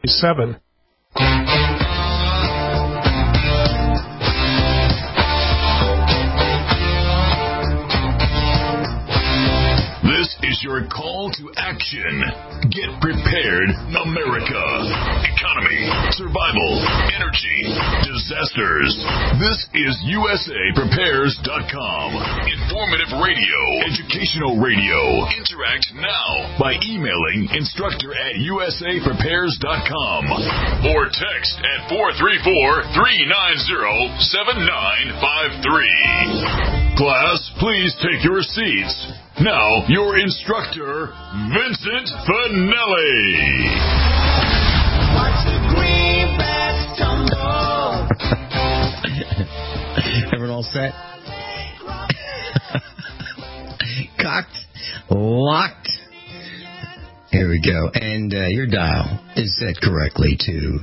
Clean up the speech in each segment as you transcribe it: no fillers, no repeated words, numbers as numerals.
7. This is your call to action. Get prepared, America. Economy, survival, energy, disasters. This is USAPrepares.com. Informative radio, educational radio. Interact now by emailing instructor@USAPrepares.com or text at 434-390-7953. Class, please take your seats. Now, your instructor, Vincent Finelli. Watch the greenbacks tumble. Everyone all set? Cocked, locked. Here we go. And your dial is set correctly to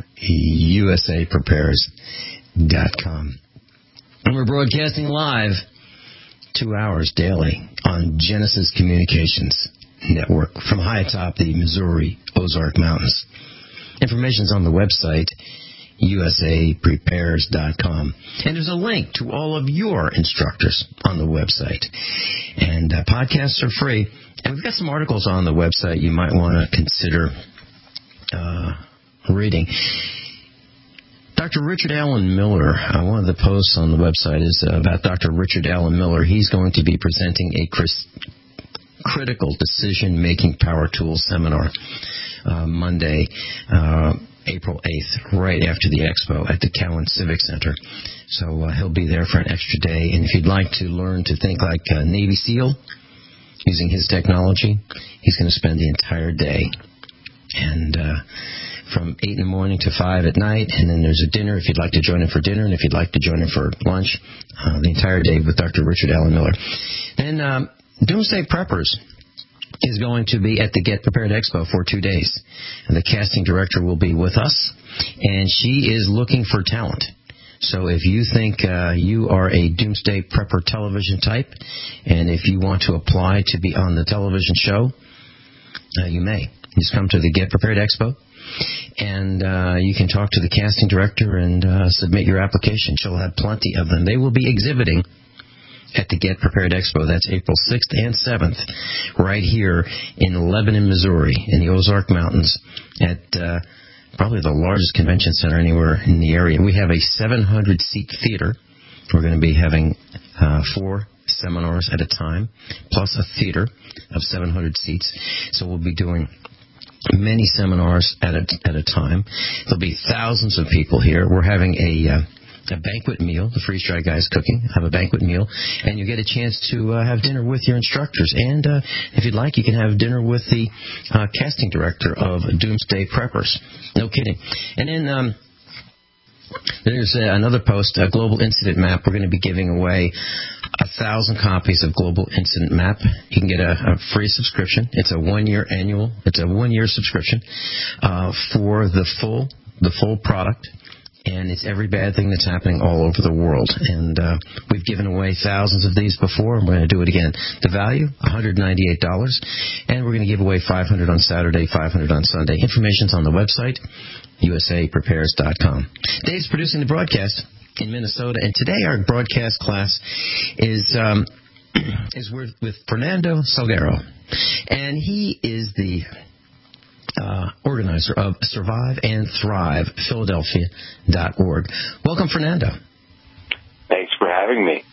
USAPrepares.com. And we're broadcasting live 2 hours daily on Genesis Communications Network from high atop the Missouri Ozark Mountains. Information's on the website, USAPrepares.com. And there's a link to all of your instructors on the website. And podcasts are free. And we've got some articles on the website you might want to consider reading. Dr. Richard Allen Miller, one of the posts on the website is about Dr. Richard Allen Miller. He's going to be presenting a critical decision-making power tool seminar Monday, April 8th, right after the expo at the Cowan Civic Center. So he'll be there for an extra day. And if you'd like to learn to think like a Navy SEAL using his technology, he's going to spend the entire day. And from 8 in the morning to 5 at night, and then there's a dinner if you'd like to join him for dinner, and if you'd like to join him for lunch, the entire day with Dr. Richard Allen Miller. Then Doomsday Preppers is going to be at the Get Prepared Expo for 2 days. And the casting director will be with us, and she is looking for talent. So if you think you are a Doomsday Prepper television type, and if you want to apply to be on the television show, you may. Just come to the Get Prepared Expo, and you can talk to the casting director and submit your application. She'll have plenty of them. They will be exhibiting at the Get Prepared Expo. That's April 6th and 7th, right here in Lebanon, Missouri, in the Ozark Mountains, at probably the largest convention center anywhere in the area. We have a 700-seat theater. We're going to be having 4 seminars at a time, plus a theater of 700 seats. So we'll be doing many seminars at a time. There'll be thousands of people here. We're having a banquet meal. The Freeze Dry Guys cooking. Have a banquet meal, and you get a chance to have dinner with your instructors. And if you'd like, you can have dinner with the casting director of Doomsday Preppers. No kidding. And then there's another post, a Global Incident Map. We're going to be giving away 1,000 copies of Global Incident Map. You can get a free subscription. It's a 1-year annual. It's a 1-year subscription for the full product. And it's every bad thing that's happening all over the world. And we've given away thousands of these before, and we're going to do it again. The value, $198. And we're going to give away 500 on Saturday, 500 on Sunday. Information's on the website, USAPrepares.com. Dave's producing the broadcast in Minnesota, and today our broadcast class is with Fernando Salguero. And he is the organizer of Survive and Thrive, Philadelphia.org. Welcome, Fernando. Thanks for having me.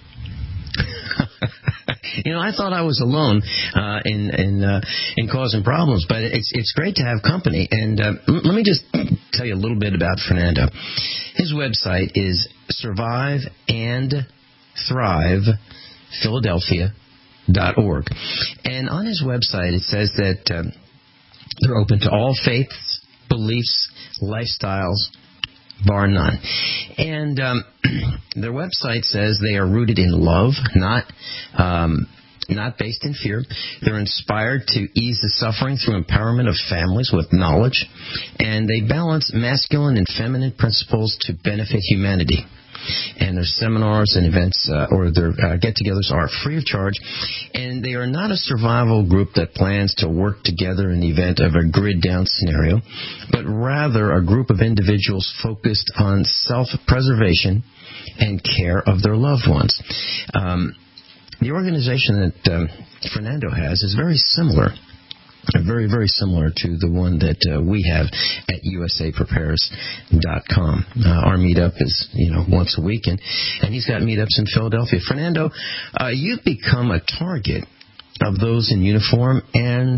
I thought I was alone in causing problems, but it's great to have company. And let me just tell you a little bit about Fernando. His website is Survive and Thrive, Philadelphia.org. And on his website, it says that they're open to all faiths, beliefs, lifestyles, bar none. And their website says they are rooted in love, not based in fear. They're inspired to ease the suffering through empowerment of families with knowledge. And they balance masculine and feminine principles to benefit humanity. And their seminars and events or their get-togethers are free of charge. And they are not a survival group that plans to work together in the event of a grid-down scenario, but rather a group of individuals focused on self-preservation and care of their loved ones. The organization that Fernando has is very similar. Very, very similar to the one that we have at usaprepares.com. Our meetup is, once a week, and he's got meetups in Philadelphia. Fernando, you've become a target of those in uniform, and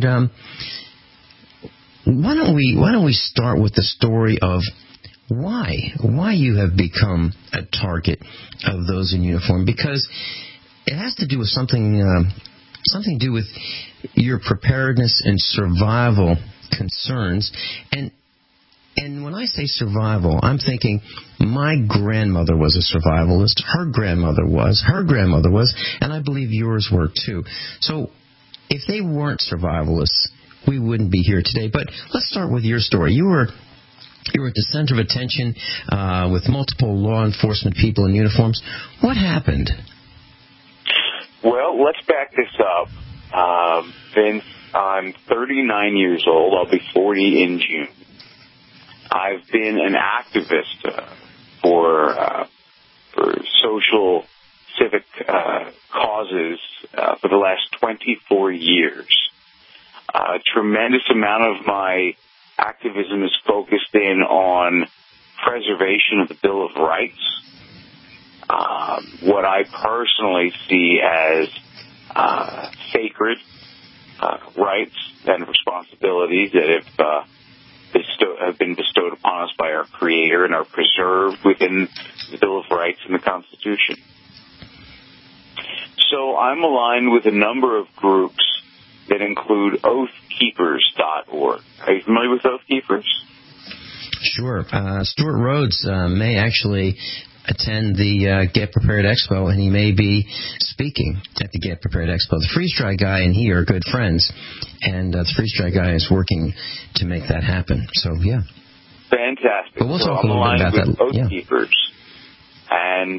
why don't we start with the story of why you have become a target of those in uniform? Because it has to do with something to do with your preparedness and survival concerns. And when I say survival, I'm thinking my grandmother was a survivalist, her grandmother was, and I believe yours were too. So if they weren't survivalists, we wouldn't be here today. But let's start with your story. You were at the center of attention with multiple law enforcement people in uniforms. What happened? Well, let's back this up. Vince, I'm 39 years old. I'll be 40 in June. I've been an activist for social, civic causes for the last 24 years. A tremendous amount of my activism is focused in on preservation of the Bill of Rights. What I personally see as sacred rights and responsibilities that have been bestowed upon us by our Creator and are preserved within the Bill of Rights and the Constitution. So I'm aligned with a number of groups that include oathkeepers.org. Are you familiar with Oath Keepers? Sure. Stuart Rhodes may actually attend the Get Prepared Expo, and he may be speaking at the Get Prepared Expo. The Freeze Dry guy and he are good friends, and the Freeze Dry guy is working to make that happen. So, yeah. Fantastic. But we'll talk a little bit about that. Oath Keepers and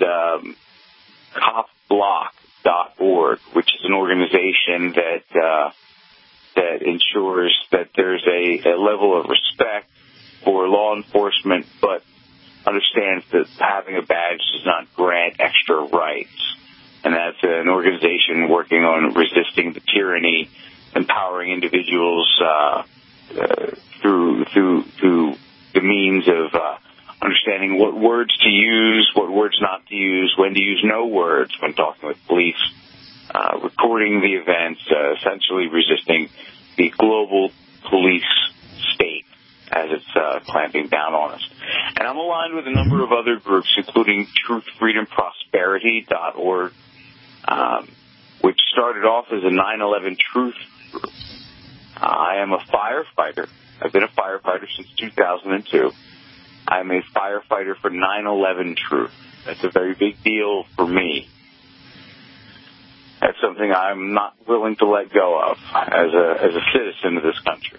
copblock.org, which is an organization that ensures that there's a level of respect for law enforcement, but understands that having a badge does not grant extra rights. And that's an organization working on resisting the tyranny, empowering individuals through the means of understanding what words to use, what words not to use, when to use no words when talking with police, recording the events, essentially resisting the global police state as it's clamping down on us. And I'm aligned with a number of other groups, including truthfreedomprosperity.org, which started off as a 9/11 Truth group. I am a firefighter. I've been a firefighter since 2002. I'm a firefighter for 9/11 Truth. That's a very big deal for me. That's something I'm not willing to let go of as a citizen of this country.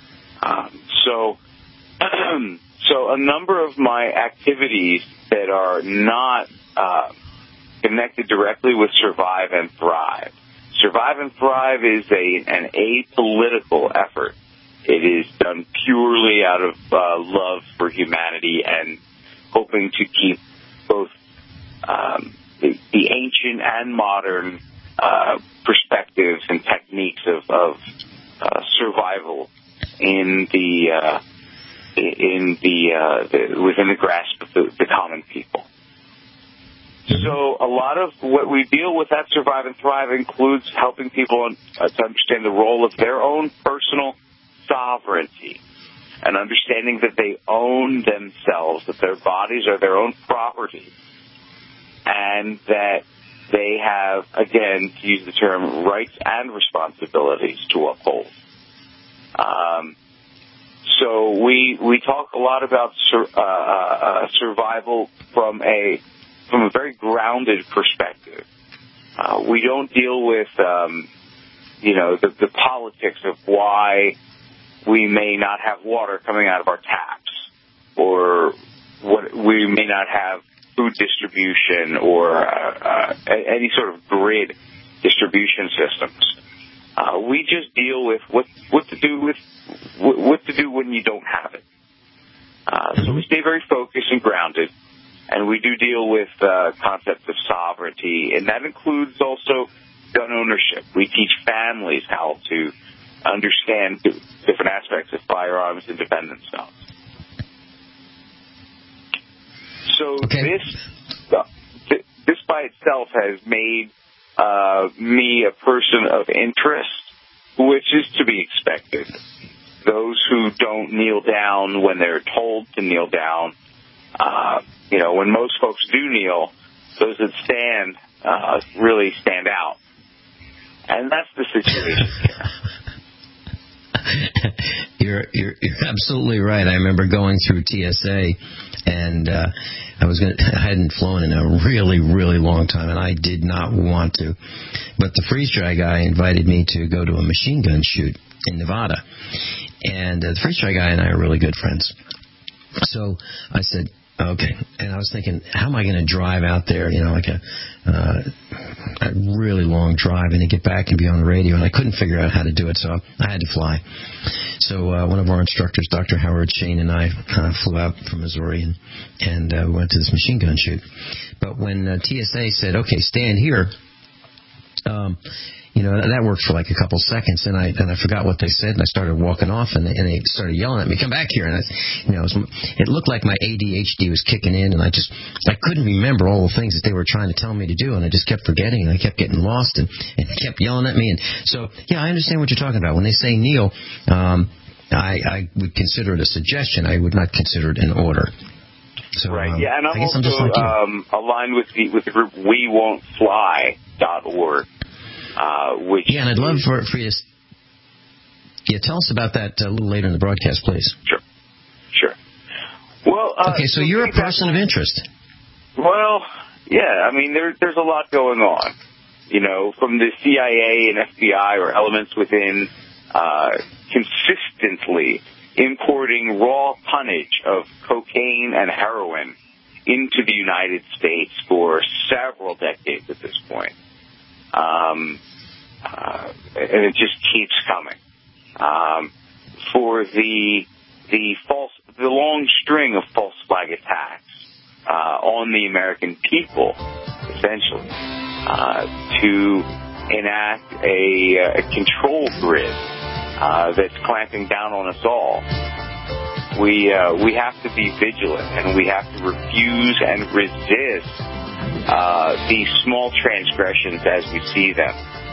So a number of my activities that are not connected directly with Survive and Thrive. Survive and Thrive is an apolitical effort. It is done purely out of love for humanity and hoping to keep both the ancient and modern perspectives and techniques of survival within the grasp of the common people. So a lot of what we deal with at Survive and Thrive includes helping people to understand the role of their own personal sovereignty and understanding that they own themselves, that their bodies are their own property, and that they have, again, to use the term, rights and responsibilities to uphold. So we talk a lot about survival from a very grounded perspective. We don't deal with the politics of why we may not have water coming out of our taps, or what we may not have food distribution or any sort of grid distribution systems. We just deal with what to do when you don't have it. So we stay very focused and grounded, and we do deal with concepts of sovereignty, and that includes also gun ownership. We teach families how to understand different aspects of firearms and defend themselves. So this by itself has made me a person of interest, which is to be expected. Those who don't kneel down when they're told to kneel down, when most folks do kneel, those that stand really stand out. And that's the situation here. You're absolutely right. I remember going through TSA, and I hadn't flown in a really, really long time, and I did not want to. But the freeze-dry guy invited me to go to a machine gun shoot in Nevada. And the freeze-dry guy and I are really good friends. So I said, okay. And I was thinking, how am I going to drive out there, like a really long drive, and to get back and be on the radio? And I couldn't figure out how to do it, so I had to fly. So one of our instructors, Dr. Howard Shane, and I flew out from Missouri, and we went to this machine gun shoot. But when TSA said, okay, stand here, that worked for like a couple seconds, and I forgot what they said, and I started walking off, and they started yelling at me, "Come back here!" And it looked like my ADHD was kicking in, and I couldn't remember all the things that they were trying to tell me to do, and I just kept forgetting, and I kept getting lost, and they kept yelling at me, and so I understand what you're talking about. When they say kneel, I would consider it a suggestion. I would not consider it an order. So, right, and I'm also like aligned with the group WeWon'tFly.org. And I'd love for you to tell us about that a little later in the broadcast, please. Sure. Well, okay, so you're a person of interest. Well, yeah, there's a lot going on. From the CIA and FBI or elements within consistently importing raw tonnage of cocaine and heroin into the United States for several decades at this point. And it just keeps coming. For the long string of false flag attacks on the American people, essentially, to enact a control grid that's clamping down on us all. We have to be vigilant, and we have to refuse and resist these small transgressions as we see them.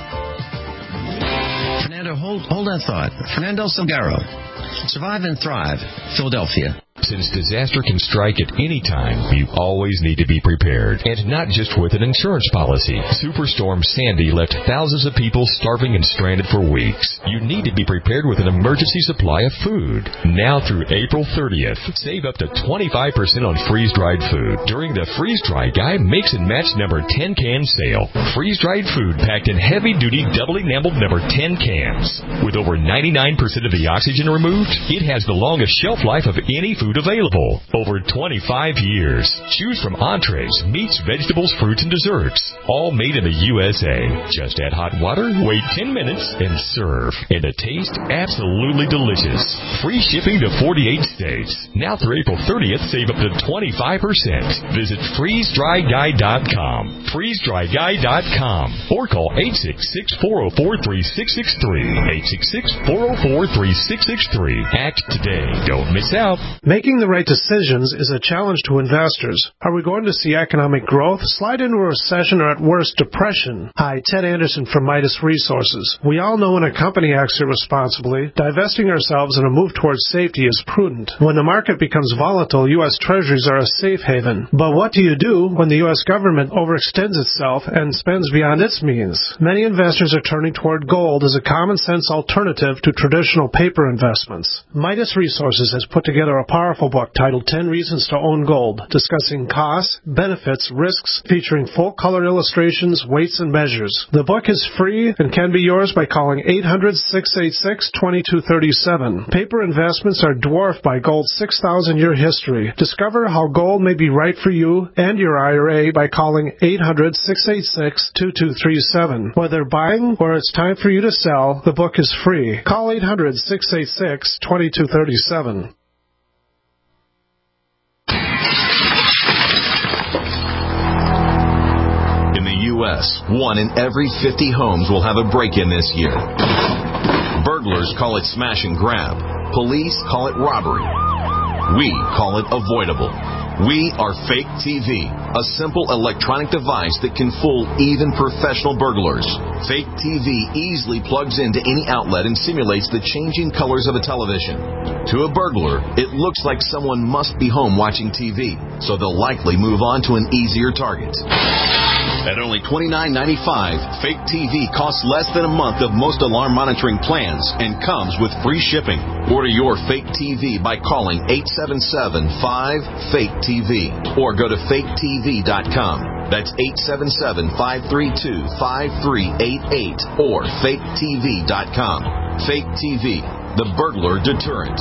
Fernando, hold that thought. Fernando Salguero, Survive and Thrive, Philadelphia. Since disaster can strike at any time, you always need to be prepared. And not just with an insurance policy. Superstorm Sandy left thousands of people starving and stranded for weeks. You need to be prepared with an emergency supply of food. Now through April 30th, save up to 25% on freeze-dried food during the Freeze-Dry Guy Mix and Match number 10 can sale. Freeze-dried food packed in heavy-duty double-enameled number 10 cans. With over 99% of the oxygen removed, it has the longest shelf life of any food available. Over 25 years. Choose from entrees, meats, vegetables, fruits, and desserts. All made in the USA. Just add hot water, wait 10 minutes, and serve. And the taste absolutely delicious. Free shipping to 48 states. Now through April 30th, save up to 25%. Visit freezedryguy.com. freezedryguy.com. Or call 866-404-3663. 866-404-3663. Act today. Don't miss out. Making the right decisions is a challenge to investors. Are we going to see economic growth, slide into a recession, or at worst, depression? Hi, Ted Anderson from Midas Resources. We all know when a company acts irresponsibly, divesting ourselves in a move towards safety is prudent. When the market becomes volatile, U.S. Treasuries are a safe haven. But what do you do when the U.S. government overextends itself and spends beyond its means? Many investors are turning toward gold as a common-sense alternative to traditional paper investments. Midas Resources has put together a powerful powerful book titled 10 Reasons to Own Gold, discussing costs, benefits, risks, featuring full-color illustrations, weights, and measures. The book is free and can be yours by calling 800-686-2237. Paper investments are dwarfed by gold's 6,000-year history. Discover how gold may be right for you and your IRA by calling 800-686-2237. Whether buying or it's time for you to sell, the book is free. Call 800-686-2237. In the U.S., 1 in every 50 homes will have a break-in this year. Burglars call it smash and grab. Police call it robbery. We call it avoidable. We are Fake TV, a simple electronic device that can fool even professional burglars. Fake TV easily plugs into any outlet and simulates the changing colors of a television. To a burglar, it looks like someone must be home watching TV, so they'll likely move on to an easier target. At only $29.95, Fake TV costs less than a month of most alarm monitoring plans and comes with free shipping. Order your Fake TV by calling 877-5-FAKE-TV or go to faketv.com. That's 877-532-5388 or faketv.com. Fake TV, the burglar deterrent.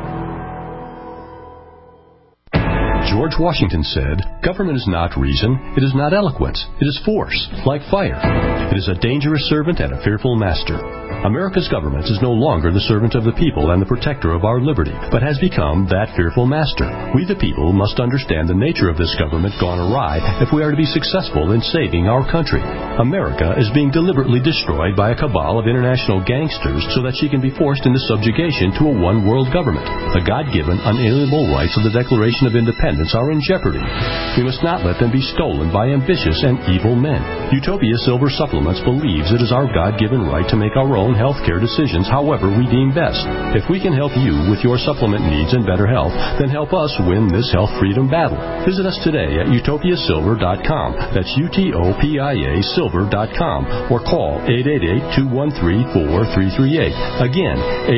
George Washington said, "Government is not reason, it is not eloquence, it is force, like fire. It is a dangerous servant and a fearful master." America's government is no longer the servant of the people and the protector of our liberty, but has become that fearful master. We the people must understand the nature of this government gone awry if we are to be successful in saving our country. America is being deliberately destroyed by a cabal of international gangsters so that she can be forced into subjugation to a one-world government. The God-given, unalienable rights of the Declaration of Independence are in jeopardy. We must not let them be stolen by ambitious and evil men. Utopia Silver Supplements believes it is our God-given right to make our own healthcare decisions however we deem best. If we can help you with your supplement needs and better health, then help us win this health freedom battle. Visit us today at utopiasilver.com. That's UTOPIA silver.com or call 888-213-4338. Again,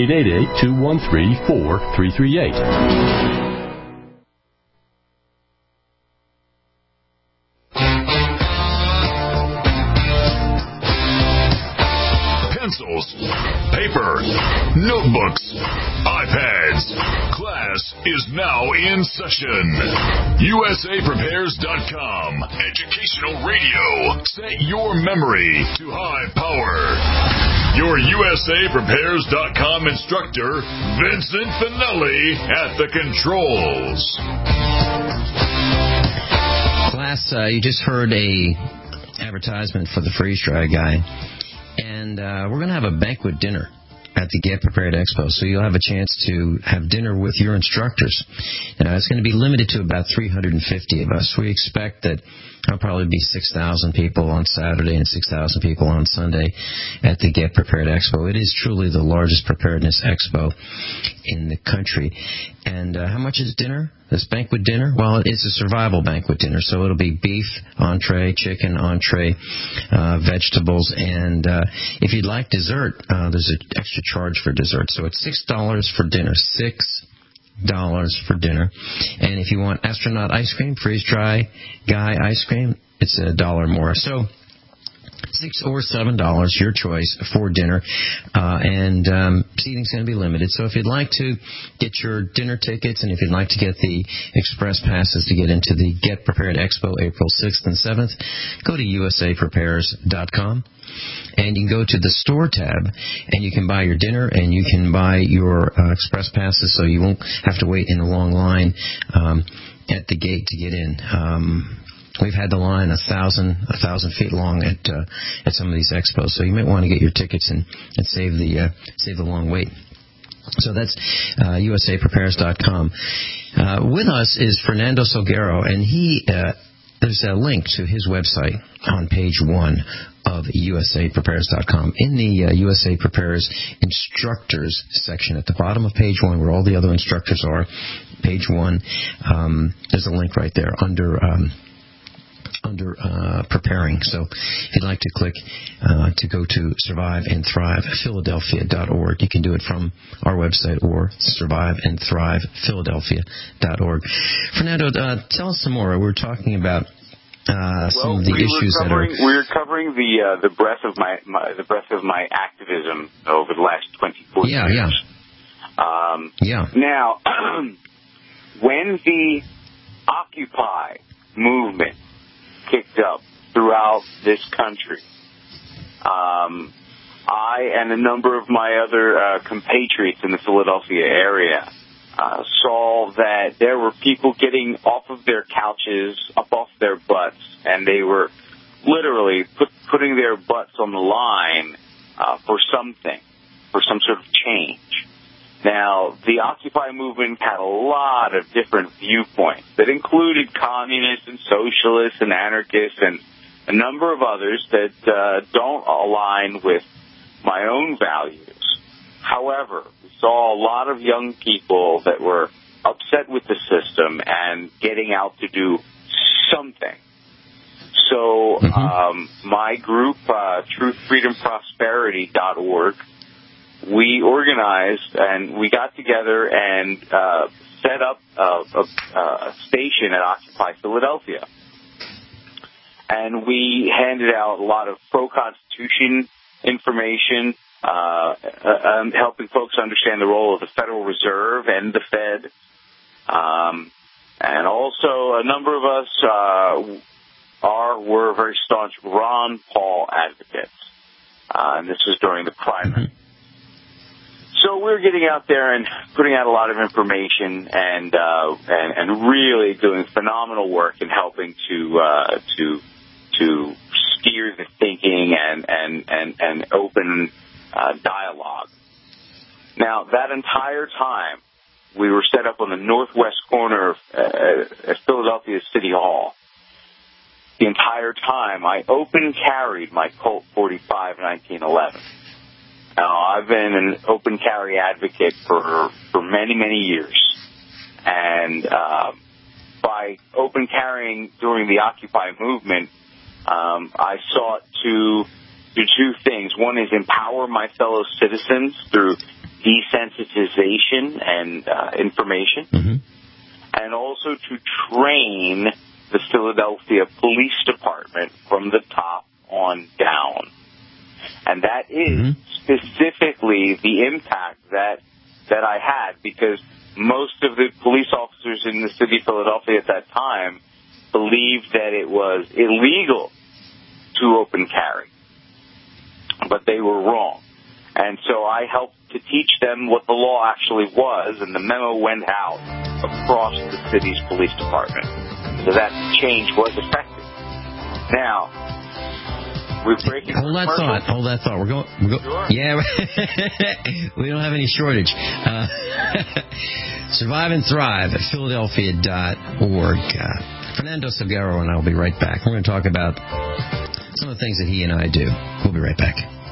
888-213-4338. Pencils, paper, notebooks, iPads. Class is now in session. USAPrepares.com. Educational radio. Set your memory to high power. Your USAPrepares.com instructor, Vincent Finelli, at the controls. Class, you just heard a advertisement for the Freeze Dry guy. And we're going to have a banquet dinner at the Get Prepared Expo, so you'll have a chance to have dinner with your instructors. It's going to be limited to about 350 of us. We expect that there'll probably be 6,000 people on Saturday and 6,000 people on Sunday at the Get Prepared Expo. It is truly the largest preparedness expo in the country. And how much is dinner? This banquet dinner? Well, it's a survival banquet dinner, so it'll be beef, entree, chicken, entree, vegetables, and if you'd like dessert, there's an extra charge for dessert. So it's $6 for dinner, $6 for dinner. And if you want astronaut ice cream, freeze-dry guy ice cream, it's $1 more. So $6 or $7, your choice, for dinner. And seating's going to be limited. So if you'd like to get your dinner tickets and if you'd like to get the express passes to get into the Get Prepared Expo April 6th and 7th, go to USAPrepares.com. And you can go to the store tab, and you can buy your dinner, and you can buy your express passes, so you won't have to wait in a long line at the gate to get in. We've had the line 1,000 feet long at some of these expos, so you might want to get your tickets and save the long wait. So that's USAPrepares.com. With us is Fernando Salguero, and there's a link to his website on page 1 of USAPrepares.com. In the USA Prepares Instructors section at the bottom of page 1, where all the other instructors are, page 1, there's a link right there under under preparing. So if you'd like to click to go to surviveandthrivephiladelphia.org, you can do it from our website or surviveandthrivephiladelphia.org. Fernando, tell us some more. We're talking about some of the issues that are. We're covering the breadth of my activism over the last 24 years. Now, when the Occupy movement kicked up throughout this country, I and a number of my other compatriots in the Philadelphia area saw that there were people getting off of their couches, up off their butts, and they were literally putting their butts on the line for something, for some sort of change. Now, the Occupy movement had a lot of different viewpoints that included communists and socialists and anarchists and a number of others that don't align with my own values. However, we saw a lot of young people that were upset with the system and getting out to do something. So my group, truthfreedomprosperity.org, we organized and we got together and set up a station at Occupy Philadelphia. And we handed out a lot of pro-Constitution information, helping folks understand the role of the Federal Reserve and the Fed. And also a number of us were very staunch Ron Paul advocates. And this was during the primary. So we're getting out there and putting out a lot of information and really doing phenomenal work in helping to steer the thinking and open dialogue. Now, that entire time, we were set up on the northwest corner of Philadelphia City Hall. The entire time, I open carried my Colt 45 1911. Now, I've been an open carry advocate for many, many years. And by open carrying during the Occupy movement, I sought to do two things. One is empower my fellow citizens through desensitization and information, and also to train the Philadelphia Police Department from the top on down. And that is specifically the impact that I had, because most of the police officers in the city of Philadelphia at that time believed that it was illegal to open carry. But they were wrong. And so I helped to teach them what the law actually was, and the memo went out across the city's police department. So that change was effective. Now, we're breaking. Hold that thought. We're going. Sure. Yeah, we don't have any shortage. Survive and Thrive at Philadelphia.org. Fernando Salguero and I will be right back. We're going to talk about some of the things that he and I do. We'll be right back.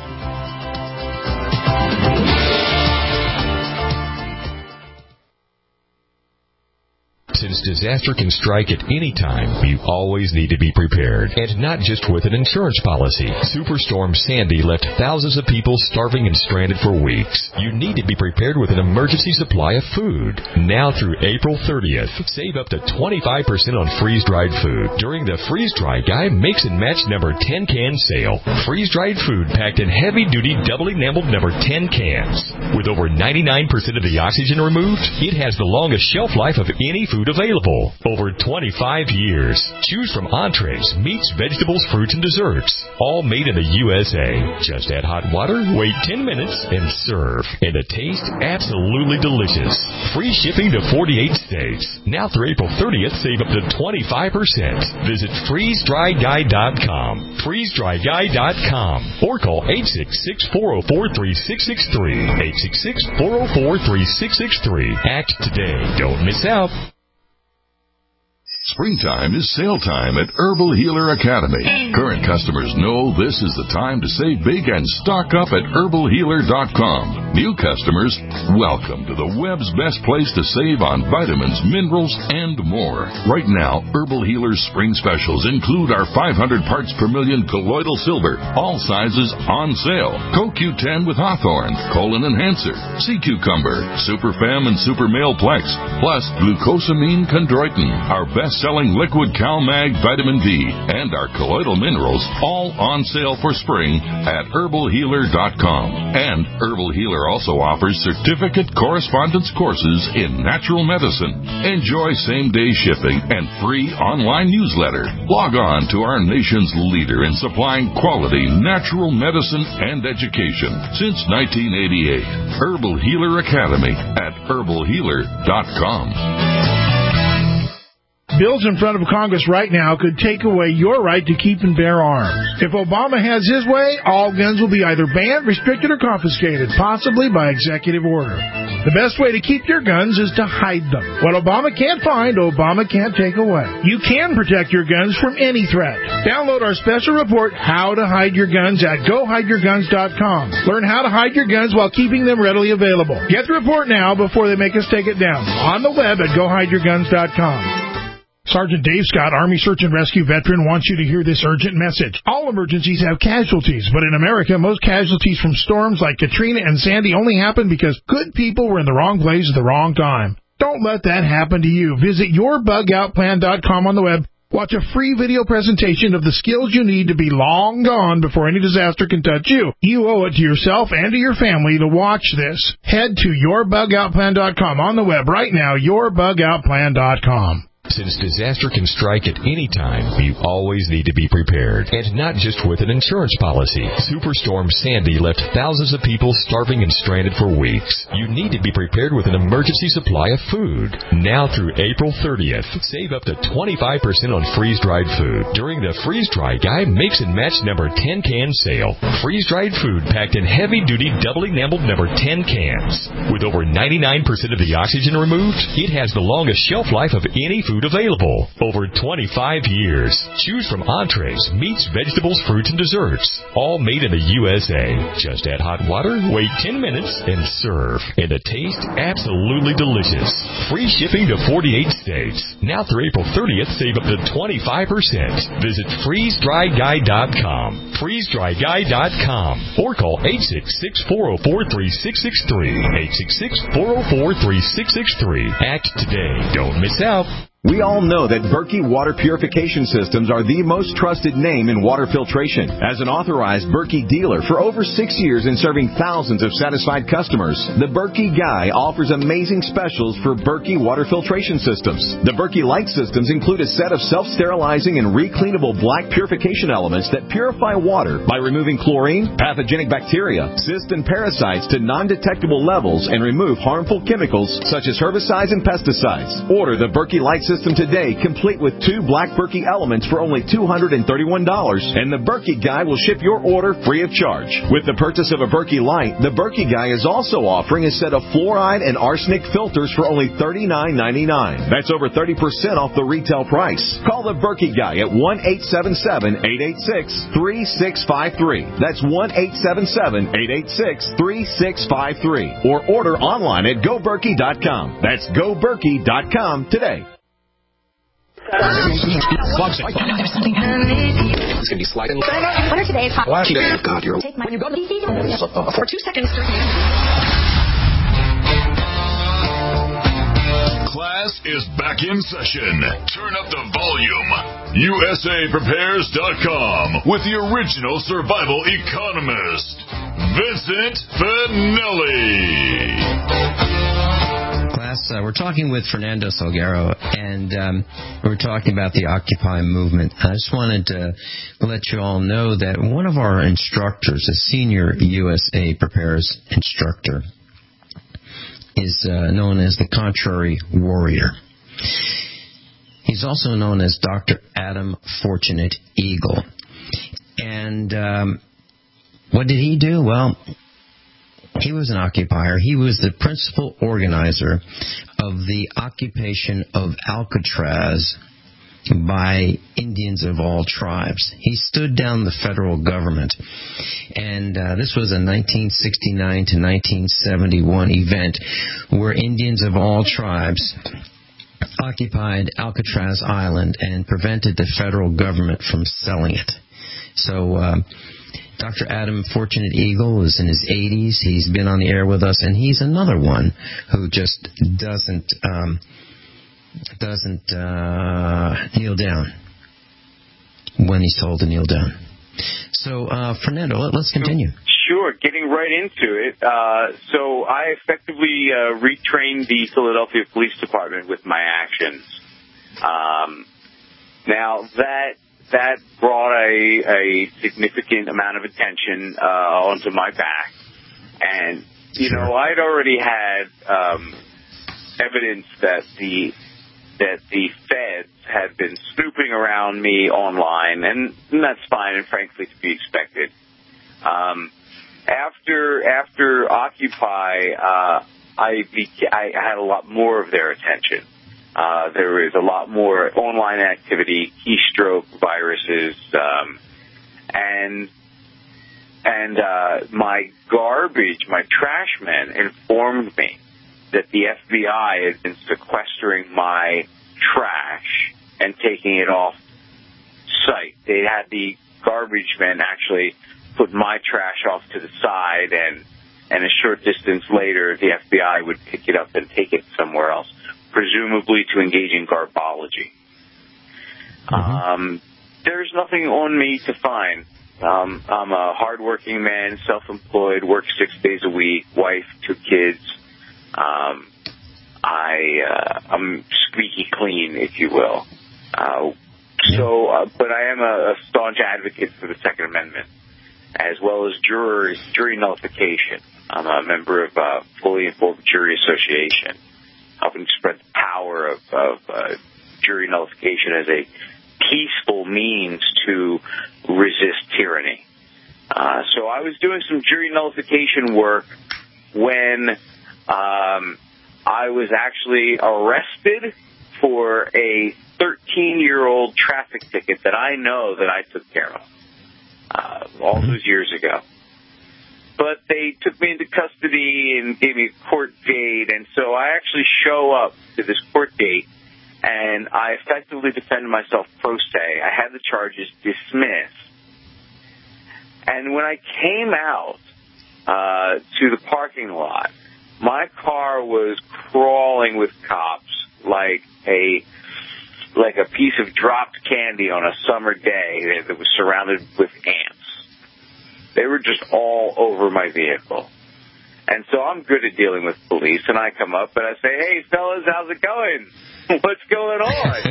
Since disaster can strike at any time, you always need to be prepared. And not just with an insurance policy. Superstorm Sandy left thousands of people starving and stranded for weeks. You need to be prepared with an emergency supply of food. Now through April 30th, save up to 25% on freeze-dried food during the Freeze-Dry Guy Mix and Match number 10 can sale. Freeze-dried food packed in heavy-duty double-enameled number 10 cans. With over 99% of the oxygen removed, it has the longest shelf life of any food available. Over 25 years. Choose from entrees, meats, vegetables, fruits, and desserts. All made in the USA. Just add hot water, wait 10 minutes, and serve. And the taste, absolutely delicious. Free shipping to 48 states. Now through April 30th, save up to 25%. Visit freezedryguy.com. freezedryguy.com. Or call 866-404-3663. 866-404-3663. Act today. Don't miss out. Springtime is sale time at Herbal Healer Academy. Current customers know this is the time to save big and stock up at herbalhealer.com. New customers, welcome to the web's best place to save on vitamins, minerals, and more. Right now, Herbal Healer's spring specials include our 500 parts per million colloidal silver, all sizes on sale. CoQ10 with Hawthorne, Colon Enhancer, Sea Cucumber, Super Fem and Super Male Plex, plus glucosamine chondroitin, our best-selling liquid CalMag vitamin D, and our colloidal minerals, all on sale for spring at herbalhealer.com. And Herbal Healer also offers certificate correspondence courses in natural medicine. Enjoy same-day shipping and free online newsletter. Log on to our nation's leader in supplying quality natural medicine and education since 1988. Herbal Healer Academy at herbalhealer.com. Bills in front of Congress right now could take away your right to keep and bear arms. If Obama has his way, all guns will be either banned, restricted, or confiscated, possibly by executive order. The best way to keep your guns is to hide them. What Obama can't find, Obama can't take away. You can protect your guns from any threat. Download our special report, How to Hide Your Guns, at GoHideYourGuns.com. Learn how to hide your guns while keeping them readily available. Get the report now before they make us take it down. On the web at GoHideYourGuns.com. Sergeant Dave Scott, Army Search and Rescue veteran, wants you to hear this urgent message. All emergencies have casualties, but in America, most casualties from storms like Katrina and Sandy only happen because good people were in the wrong place at the wrong time. Don't let that happen to you. Visit yourbugoutplan.com on the web. Watch a free video presentation of the skills you need to be long gone before any disaster can touch you. You owe it to yourself and to your family to watch this. Head to yourbugoutplan.com on the web right now, yourbugoutplan.com. Since disaster can strike at any time, you always need to be prepared. And not just with an insurance policy. Superstorm Sandy left thousands of people starving and stranded for weeks. You need to be prepared with an emergency supply of food. Now through April 30th, save up to 25% on freeze-dried food during the Freeze Dry Guy Mix and Match number 10 can sale. Freeze-dried food packed in heavy-duty double-enameled number 10 cans. With over 99% of the oxygen removed, it has the longest shelf life of any food available. Over 25 years. Choose from entrees, meats, vegetables, fruits, and desserts. All made in the USA. Just add hot water, wait 10 minutes, and serve. And the taste, absolutely delicious. Free shipping to 48 states. Now through April 30th, save up to 25%. Visit freezedryguy.com. freezedryguy.com. Or call 866-404-3663. 866-404-3663. Act today. Don't miss out. We all know that Berkey Water Purification Systems are the most trusted name in water filtration. As an authorized Berkey dealer for over 6 years and serving thousands of satisfied customers, the Berkey Guy offers amazing specials for Berkey Water Filtration Systems. The Berkey Light systems include a set of self-sterilizing and recleanable black purification elements that purify water by removing chlorine, pathogenic bacteria, cysts, and parasites to non-detectable levels and remove harmful chemicals such as herbicides and pesticides. Order the Berkey Light system today, complete with 2 black Berkey elements for only $231, and the Berkey Guy will ship your order free of charge. With the purchase of a Berkey Light, the Berkey Guy is also offering a set of fluoride and arsenic filters for only $39.99. That's over 30% off the retail price. Call the Berkey Guy at 1-877-886-3653. That's 1-877-886-3653. Or order online at goberkey.com. That's goberkey.com today. It's gonna be sliding. What are today's hot? God, you're. Take my. When you go to for 2 seconds. Class is back in session. Turn up the volume. USAPrepares.com with the original survival economist, Vincent Finelli. Class, we're talking with Fernando Salguero, and we're talking about the Occupy movement. I just wanted to let you all know that one of our instructors, a senior USA Prepares instructor, is known as the Contrary Warrior. He's also known as Dr. Adam Fortunate Eagle. And what did he do? Well, he was an occupier. He was the principal organizer of the occupation of Alcatraz by Indians of all tribes. He stood down the federal government. And this was a 1969 to 1971 event where Indians of all tribes occupied Alcatraz Island and prevented the federal government from selling it. So Dr. Adam Fortunate Eagle is in his 80s. He's been on the air with us, and he's another one who just doesn't kneel down when he's told to kneel down. So, Fernando, let's continue. Sure, getting right into it. So I effectively retrained the Philadelphia Police Department with my actions. Now, that brought a significant amount of attention onto my back. And, you know, I'd already had evidence that the feds had been snooping around me online, and that's fine and frankly to be expected. After Occupy, I had a lot more of their attention. There was a lot more online activity, keystroke viruses, and my trash men informed me that the FBI had been sequestering my trash and taking it off site. They had the garbage men actually put my trash off to the side, and a short distance later, the FBI would pick it up and take it somewhere else, presumably to engage in garbology. There's nothing on me to find. I'm a hardworking man, self-employed, work 6 days a week, wife, 2 kids. I'm squeaky clean, if you will. But I am a staunch advocate for the Second Amendment, as well as jury nullification. I'm a member of a fully informed jury association, helping spread the power of jury nullification as a peaceful means to resist tyranny. So I was doing some jury nullification work when I was actually arrested for a 13-year-old traffic ticket that I know that I took care of all those years ago. But they took me into custody and gave me a court date, and so I actually show up to this court date, and I effectively defended myself pro se. I had the charges dismissed. And when I came out to the parking lot, my car was crawling with cops like a piece of dropped candy on a summer day that was surrounded with ants. They were just all over my vehicle. And so I'm good at dealing with police, and I come up and I say, "Hey, fellas, how's it going? What's going on?"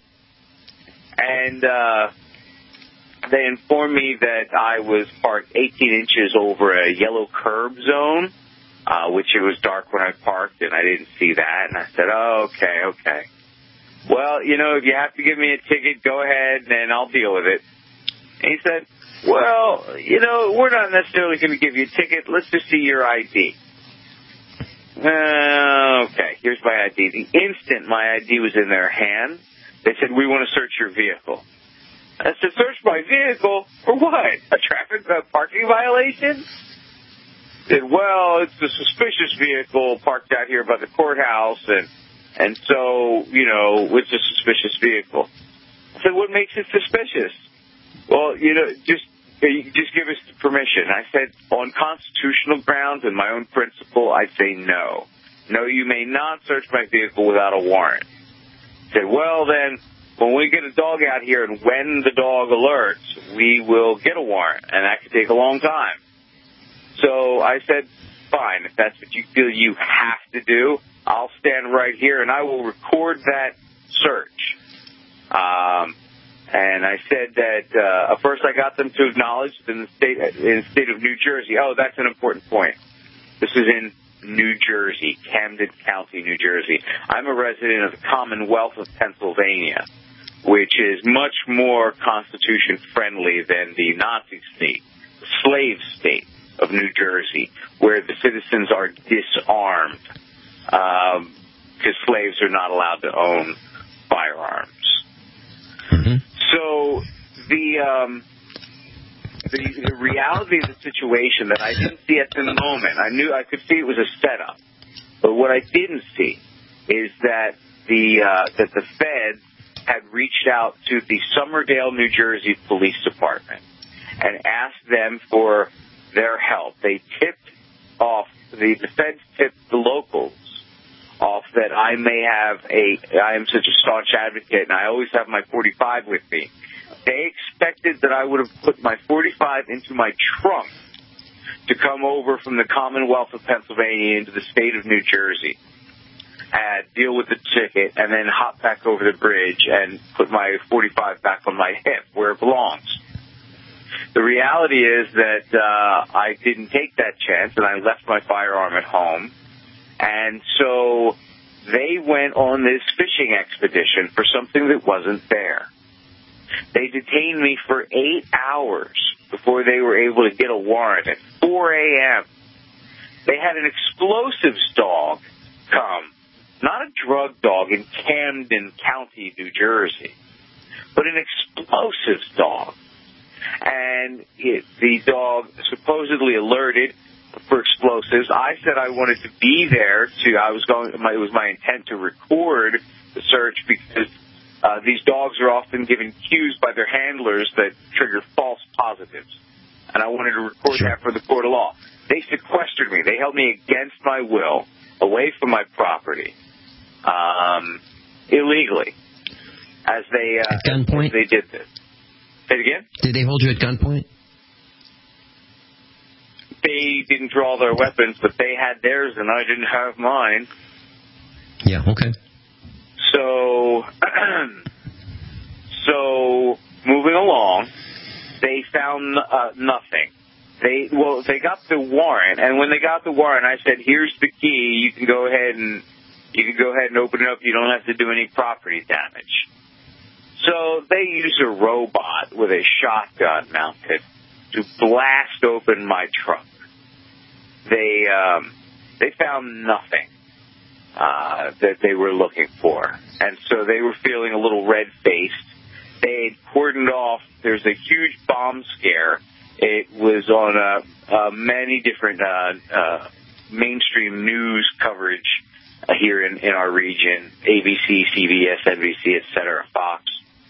And they informed me that I was parked 18 inches over a yellow curb zone, which it was dark when I parked, and I didn't see that. And I said, "Oh, okay. Well, you know, if you have to give me a ticket, go ahead, and I'll deal with it." And he said, "Well, you know, we're not necessarily going to give you a ticket. Let's just see your ID." Okay, here's my ID. The instant my ID was in their hand, they said, "We want to search your vehicle." I said, "Search my vehicle? For what? A traffic parking violation?" They said, "Well, it's a suspicious vehicle parked out here by the courthouse, and so, you know, it's a suspicious vehicle." I said, "What makes it suspicious?" "Well, you know, just give us the permission." I said, "On constitutional grounds and my own principle, I'd say no. No, you may not search my vehicle without a warrant." I said, "Well, then, when we get a dog out here and when the dog alerts, we will get a warrant, and that could take a long time." So I said, "Fine, if that's what you feel you have to do, I'll stand right here and I will record that search." And I said that first I got them to acknowledge in the state of New Jersey. Oh, that's an important point. This is in New Jersey, Camden County, New Jersey. I'm a resident of the Commonwealth of Pennsylvania, which is much more Constitution-friendly than the Nazi state, the slave state of New Jersey, where the citizens are disarmed because slaves are not allowed to own firearms. the reality of the situation that I didn't see at the moment, I could see it was a setup, but what I didn't see is that the Feds had reached out to the Somerdale, New Jersey Police Department and asked them for their help. They tipped off, the Feds tipped the locals off that I am such a staunch advocate and I always have my 45 with me. They expected that I would have put my 45 into my trunk to come over from the Commonwealth of Pennsylvania into the state of New Jersey, deal with the ticket, and then hop back over the bridge and put my 45 back on my hip where it belongs. The reality is that I didn't take that chance, and I left my firearm at home. And so they went on this fishing expedition for something that wasn't there. They detained me for 8 hours before they were able to get a warrant at 4 a.m. They had an explosives dog come, not a drug dog in Camden County, New Jersey, but an explosives dog. And the dog supposedly alerted for explosives. I said I wanted to be there it was my intent to record the search because these dogs are often given cues by their handlers that trigger false positives. And I wanted to record that for the court of law. They sequestered me. They held me against my will, away from my property, illegally, as they did this. Say it again? Did they hold you at gunpoint? They didn't draw their weapons, but they had theirs and I didn't have mine. Yeah, okay. So moving along, they found nothing. They got the warrant, and when they got the warrant, I said, "Here's the key. You can go ahead and open it up. You don't have to do any property damage." So they used a robot with a shotgun mounted to blast open my trunk. They found nothing that they were looking for, and so they were feeling a little red-faced. They had cordoned off. There's a huge bomb scare. It was on many different mainstream news coverage here in our region: ABC, CBS, NBC, etc., Fox.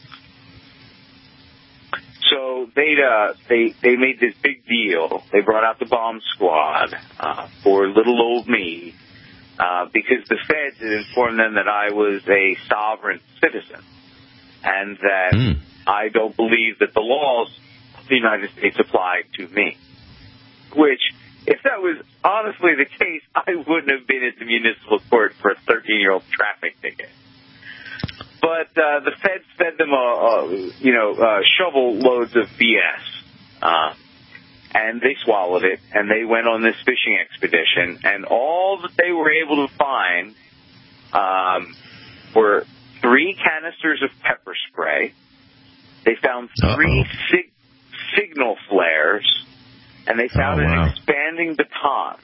So they made this big deal. They brought out the bomb squad for little old me because the Feds had informed them that I was a sovereign citizen and that I don't believe that the laws of the United States apply to me. Which, if that was honestly the case, I wouldn't have been at the municipal court for a 13-year-old traffic ticket. But the Feds fed them shovel loads of BS, and they swallowed it, and they went on this fishing expedition. And all that they were able to find were 3 canisters of pepper spray. They found 3 signal flares, and they found an expanding baton.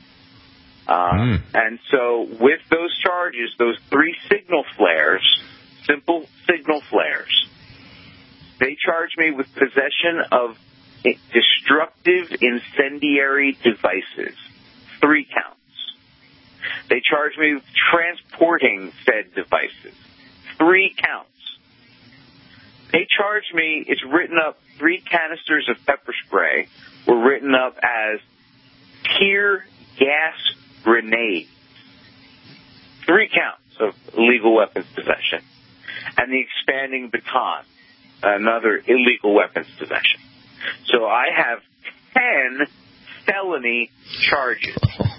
And so with those charges, those 3 signal flares, simple signal flares, they charged me with possession of destructive incendiary devices, 3 counts. They charged me with transporting said devices, 3 counts. They charged me, it's written up, 3 canisters of pepper spray were written up as tear gas grenades. 3 counts of illegal weapons possession. And the expanding baton, another illegal weapons possession. So I have 10 felony charges.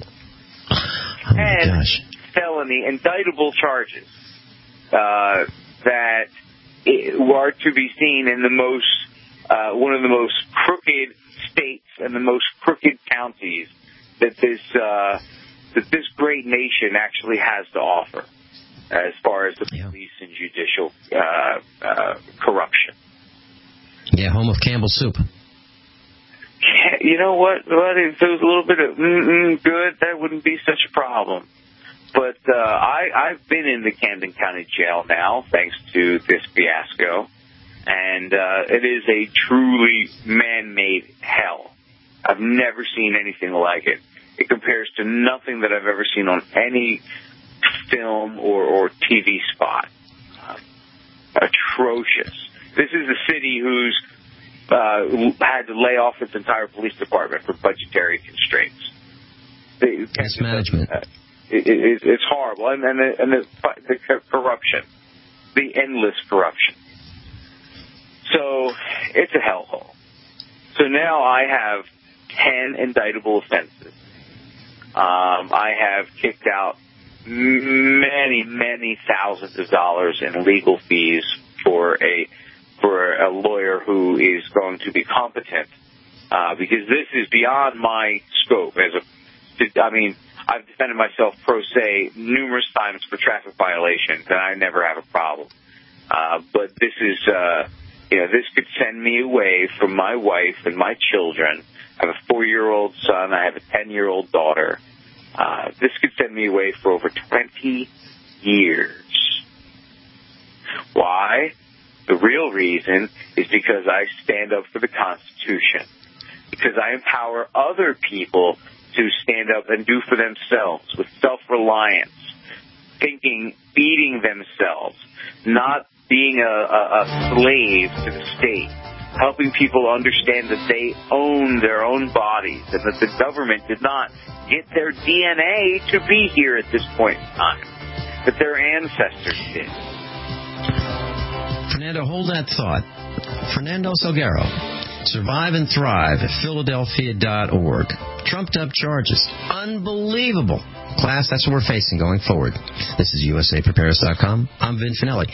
10 felony indictable charges that are to be seen in the most one of the most crooked states and the most crooked counties that this great nation actually has to offer, as far as the police and judicial corruption. Yeah, home of Campbell's soup. You know what? If there was a little bit of good, that wouldn't be such a problem. But I've been in the Camden County Jail now, thanks to this fiasco. And it is a truly man-made hell. I've never seen anything like it. It compares to nothing that I've ever seen on any film or TV spot. Atrocious. This is a city who's had to lay off its entire police department for budgetary constraints. That's management. It's horrible, and the corruption, the endless corruption. So it's a hellhole. So now I have 10 indictable offenses. I have kicked out many thousands of dollars in legal fees for a lawyer who is going to be competent, because this is beyond my scope. I've defended myself pro se numerous times for traffic violations, and I never have a problem. But this is, this could send me away from my wife and my children. I have a 4-year-old son. I have a 10-year-old daughter. This could send me away for over 20 years. Why? The real reason is because I stand up for the Constitution, because I empower other people to stand up and do for themselves with self-reliance, thinking, feeding themselves, not being a slave to the state, helping people understand that they own their own bodies and that the government did not get their DNA to be here at this point in time, that their ancestors did. Fernando, hold that thought. Fernando Salguero, Survive and Thrive at Philadelphia.org. Trumped up charges. Unbelievable. Class, that's what we're facing going forward. This is USAPrepares.com. I'm Vin Finelli.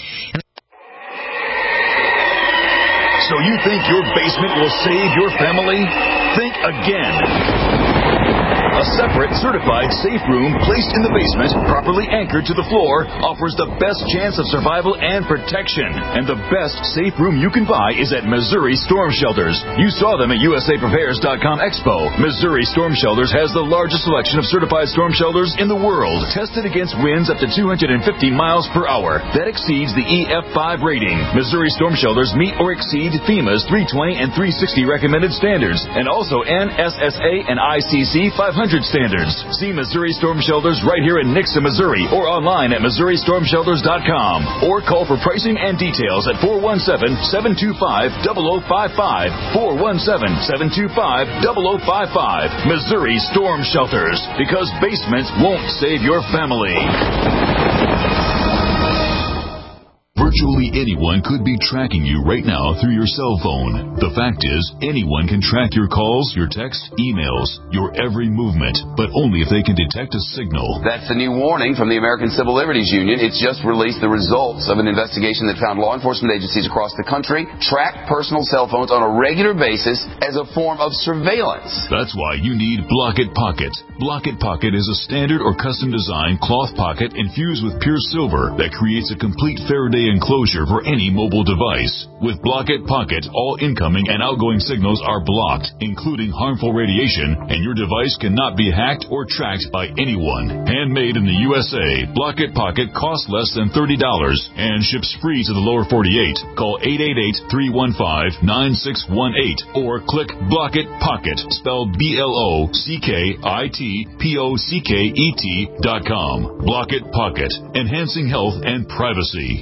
So you think your basement will save your family? Think again. A separate, certified safe room placed in the basement, properly anchored to the floor, offers the best chance of survival and protection. And the best safe room you can buy is at Missouri Storm Shelters. You saw them at USAPrepares.com Expo. Missouri Storm Shelters has the largest selection of certified storm shelters in the world, tested against winds up to 250 miles per hour. That exceeds the EF5 rating. Missouri Storm Shelters meet or exceed FEMA's 320 and 360 recommended standards, and also NSSA and ICC 500 standards. See Missouri Storm Shelters right here in Nixa, Missouri, or online at MissouriStormShelters.com, or call for pricing and details at 417-725-0055, 417-725-0055. Missouri Storm Shelters, because basements won't save your family. Virtually anyone could be tracking you right now through your cell phone. The fact is, anyone can track your calls, your texts, emails, your every movement, but only if they can detect a signal. That's the new warning from the American Civil Liberties Union. It's just released the results of an investigation that found law enforcement agencies across the country track personal cell phones on a regular basis as a form of surveillance. That's why you need Block-It Pocket. Block-It Pocket is a standard or custom designed cloth pocket infused with pure silver that creates a complete Faraday enclosure for any mobile device. With Block-It Pocket, all incoming and outgoing signals are blocked, including harmful radiation, and your device cannot be hacked or tracked by anyone. Handmade in the USA, Block-It Pocket costs less than $30 and ships free to the lower 48. Call 888-315-9618 or click Block-It Pocket, spelled BLOCKITPOCKET.com. Block-It Pocket, enhancing health and privacy.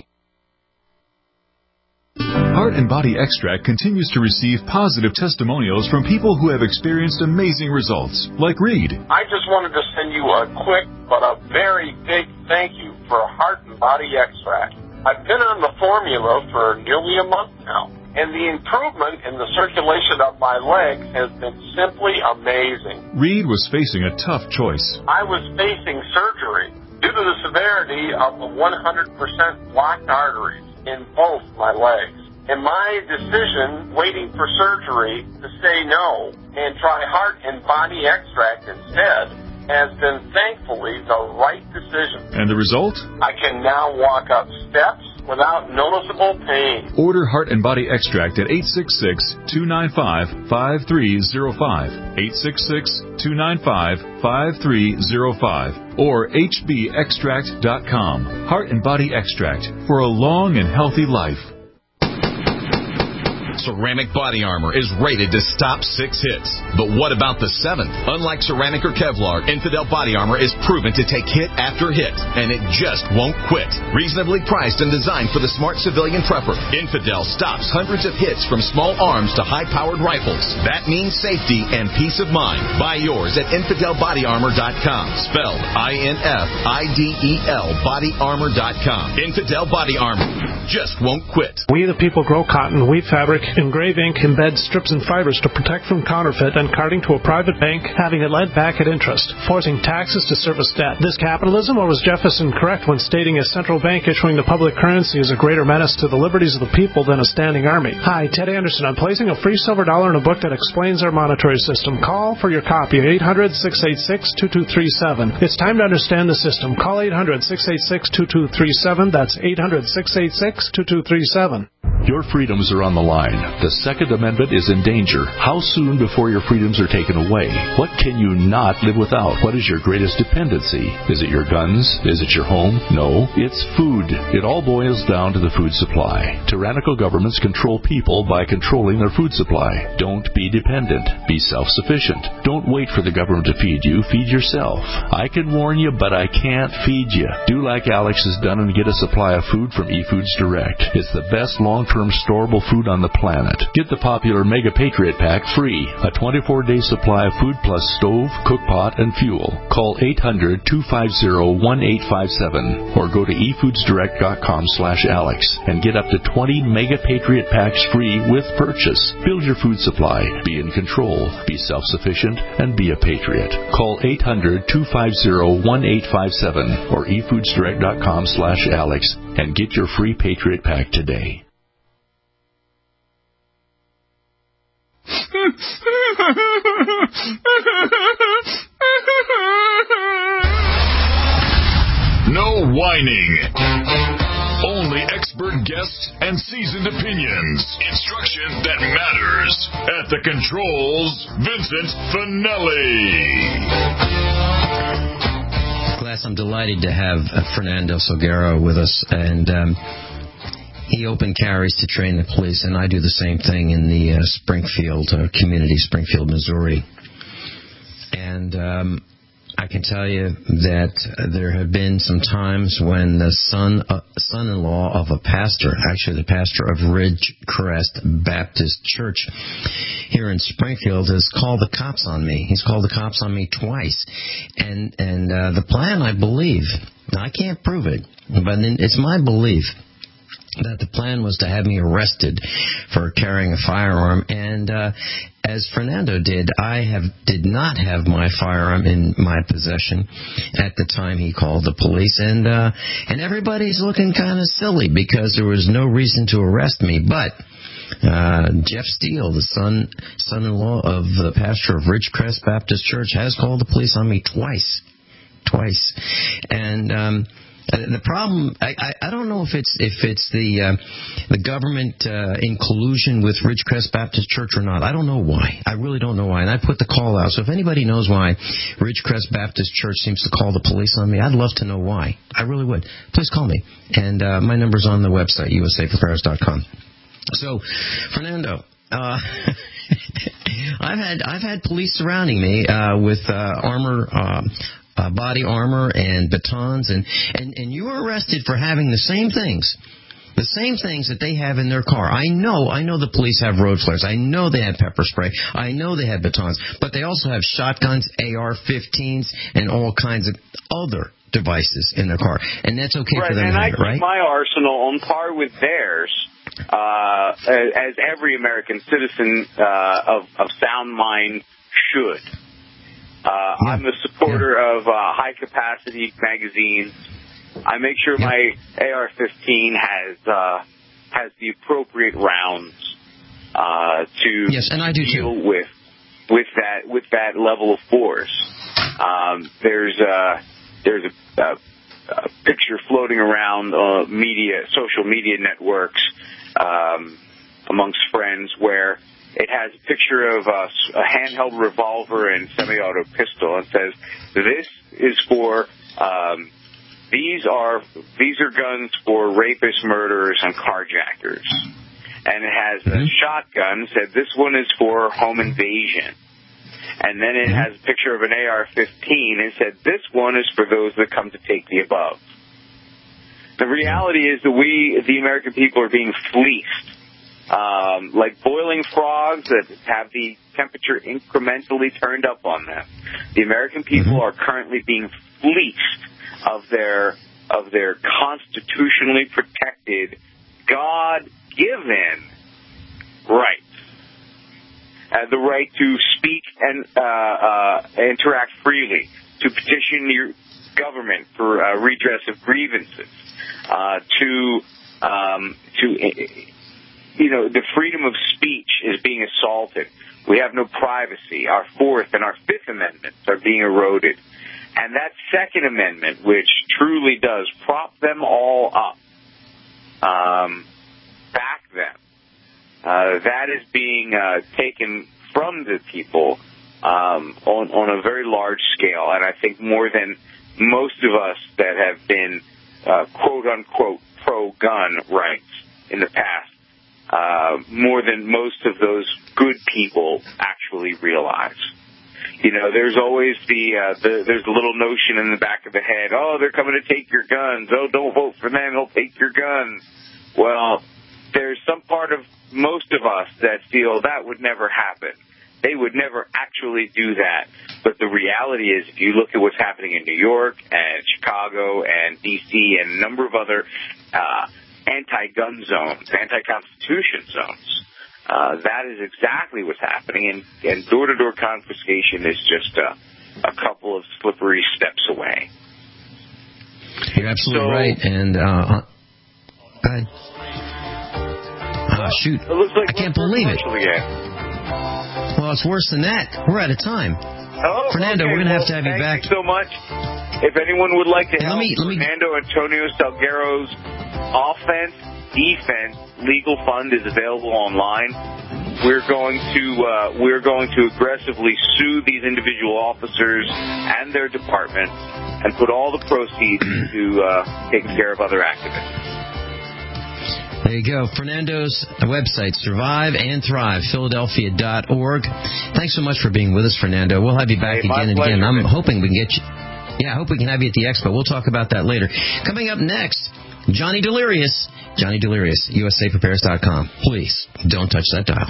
Heart and Body Extract continues to receive positive testimonials from people who have experienced amazing results, like Reed. I just wanted to send you a quick but a very big thank you for Heart and Body Extract. I've been on the formula for nearly a month now, and the improvement in the circulation of my legs has been simply amazing. Reed was facing a tough choice. I was facing surgery due to the severity of the 100% blocked arteries in both my legs. And my decision, waiting for surgery, to say no and try Heart and Body Extract instead, has been thankfully the right decision. And the result? I can now walk up steps without noticeable pain. Order Heart and Body Extract at 866-295-5305, 866-295-5305, or hbextract.com. Heart and Body Extract for a long and healthy life. Ceramic body armor is rated to stop 6 hits. But what about the 7th? Unlike ceramic or Kevlar, Infidel body armor is proven to take hit after hit, and it just won't quit. Reasonably priced and designed for the smart civilian prepper, Infidel stops hundreds of hits from small arms to high-powered rifles. That means safety and peace of mind. Buy yours at InfidelBodyArmor.com. Spelled INFIDEL BodyArmor.com. Infidel Body Armor just won't quit. We the people grow cotton, weave fabric, engrave ink, embed strips and fibers to protect from counterfeit and carting to a private bank, having it lent back at interest, forcing taxes to service debt. This capitalism, or was Jefferson correct when stating a central bank issuing the public currency is a greater menace to the liberties of the people than a standing army? Hi, Ted Anderson. I'm placing a free silver dollar in a book that explains our monetary system. Call for your copy at 800-686-2237. It's time to understand the system. Call 800-686-2237. That's 800-686-2237. Your freedoms are on the line. The Second Amendment is in danger. How soon before your freedoms are taken away? What can you not live without? What is your greatest dependency? Is it your guns? Is it your home? No, it's food. It all boils down to the food supply. Tyrannical governments control people by controlling their food supply. Don't be dependent. Be self-sufficient. Don't wait for the government to feed you. Feed yourself. I can warn you, but I can't feed you. Do like Alex has done and get a supply of food from eFoods Direct. It's the best long-term storable food on the planet. Get the popular Mega Patriot Pack free. A 24-day supply of food plus stove, cook pot, and fuel. Call 800-250-1857 or go to efoodsdirect.com/Alex and get up to 20 Mega Patriot Packs free with purchase. Build your food supply. Be in control. Be self-sufficient and be a patriot. Call 800-250-1857 or efoodsdirect.com/Alex and get your free Patriot Pack today. No whining. Only expert guests and seasoned opinions. Instruction that matters. At the controls, Vincent Finelli. Class, I'm delighted to have Fernando Salguero with us, and he open carries to train the police, and I do the same thing in the Springfield community, Springfield, Missouri. And I can tell you that there have been some times when the son-in-law of a pastor, actually the pastor of Ridgecrest Baptist Church here in Springfield, has called the cops on me. He's called the cops on me twice. And the plan, I believe, now I can't prove it, but it's my belief that the plan was to have me arrested for carrying a firearm. And as Fernando did, I did not have my firearm in my possession at the time he called the police. And everybody's looking kind of silly because there was no reason to arrest me. But Jeff Steele, the son-in-law of the pastor of Ridgecrest Baptist Church, has called the police on me twice. And the problem, I don't know if it's the government in collusion with Ridgecrest Baptist Church or not. I don't know why. I really don't know why. And I put the call out. So if anybody knows why Ridgecrest Baptist Church seems to call the police on me, I'd love to know why. I really would. Please call me. And my number's on the website, USAFaffairs.com. So, Fernando, I've had police surrounding me with armor. Body armor and batons, and you were arrested for having the same things that they have in their car. I know the police have road flares. I know they have pepper spray. I know they have batons, but they also have shotguns, AR-15s, and all kinds of other devices in their car, and that's okay for them to have it, right? And I keep my arsenal on par with theirs, as every American citizen of sound mind should. I'm a supporter of high-capacity magazines. I make sure my AR-15 has the appropriate rounds to and I do deal too. with that level of force. There's a picture floating around social media networks amongst friends where it has a picture of a handheld revolver and semi-auto pistol and says, "This is for these are guns for rapists, murderers, and carjackers." and it has a shotgun, said this one is for home invasion. And then it has a picture of an AR-15 and said this one is for those that come to take the above. The reality is that we, the American people, are being fleeced. Like boiling frogs that have the temperature incrementally turned up on them. The American people are currently being fleeced of their constitutionally protected, God-given rights. The right to speak and interact freely, to petition your government for redress of grievances, the freedom of speech is being assaulted. We have no privacy. Our Fourth and our Fifth Amendments are being eroded. And that Second Amendment, which truly does prop them all up, back them, that is being taken from the people on a very large scale. And I think more than most of us that have been, quote-unquote, pro-gun rights in the past, more than most of those good people actually realize. There's always there's a little notion in the back of the head, oh, they're coming to take your guns. Oh, don't vote for them, they'll take your guns. Well, there's some part of most of us that feel that would never happen. They would never actually do that. But the reality is, if you look at what's happening in New York and Chicago and D.C. and a number of other anti-gun zones, anti-constitution zones, that is exactly what's happening. And door-to-door confiscation is just a couple of slippery steps away. You're absolutely right. And go ahead. Shoot. It looks like I can't believe it. Again. Well, it's worse than that. We're out of time. Oh, Fernando, okay, we're going to have to have you back. Thank you so much. If anyone would like to help Fernando Antonio Salguero's offense-defense legal fund is available online. We're going to aggressively sue these individual officers and their departments and put all the proceeds to taking care of other activists. There you go. Fernando's website, surviveandthrive.Philadelphia.org. Thanks so much for being with us, Fernando. We'll have you back again and again. I'm hoping we can get you. Yeah, I hope we can have you at the expo. We'll talk about that later. Coming up next, Johnny Delirious. Johnny Delirious, USAPrepares.com. Please, don't touch that dial.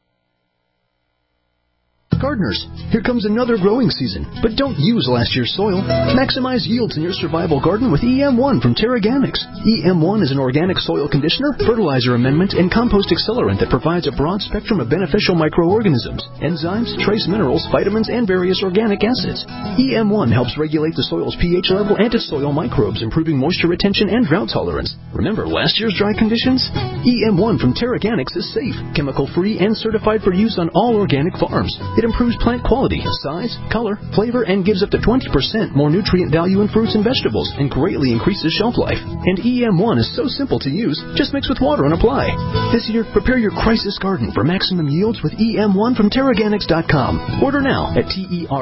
Gardeners, here comes another growing season, but don't use last year's soil. Maximize yields in your survival garden with EM1 from Terraganics. EM1 is an organic soil conditioner, fertilizer amendment, and compost accelerant that provides a broad spectrum of beneficial microorganisms, enzymes, trace minerals, vitamins, and various organic acids. EM1 helps regulate the soil's pH level and its soil microbes, improving moisture retention and drought tolerance. Remember last year's dry conditions? EM1 from Terraganics is safe, chemical-free, and certified for use on all organic farms. It improves plant quality, size, color, flavor, and gives up to 20% more nutrient value in fruits and vegetables, and greatly increases shelf life. And EM1 is so simple to use, just mix with water and apply. This year, prepare your crisis garden for maximum yields with EM1 from Terraganics.com. Order now at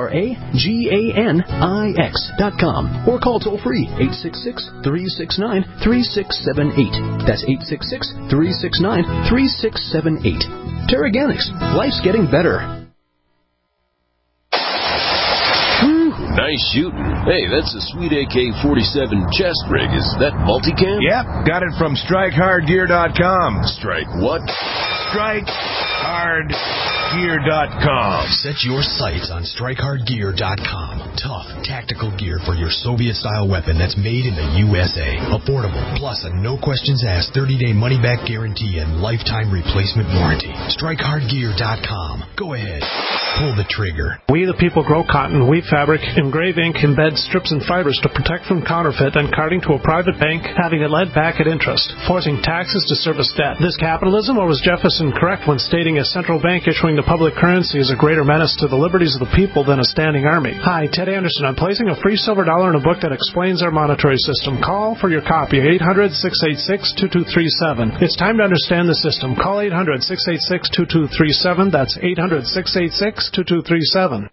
TERAGANIX.com or call toll-free 866-369-3678. That's 866-369-3678. Terraganics. Life's getting better. Nice shooting. Hey, that's a sweet AK-47 chest rig. Is that multicam? Yep, got it from StrikeHardGear.com. Strike what? StrikeHardGear.com. Set your sights on StrikeHardGear.com. Tough, tactical gear for your Soviet-style weapon that's made in the USA. Affordable, plus a no-questions-asked 30-day money-back guarantee and lifetime replacement warranty. StrikeHardGear.com. Go ahead. Pull the trigger. We the people grow cotton, weave fabric, engrave ink, embed strips and fibers to protect from counterfeit and carting to a private bank, having it led back at interest, forcing taxes to service debt. This capitalism, or was Jefferson correct when stating a central bank issuing the public currency is a greater menace to the liberties of the people than a standing army? Hi, Ted Anderson. I'm placing a free silver dollar in a book that explains our monetary system. Call for your copy, 800-686-2237. It's time to understand the system. Call 800-686-2237. That's 800-686-2237.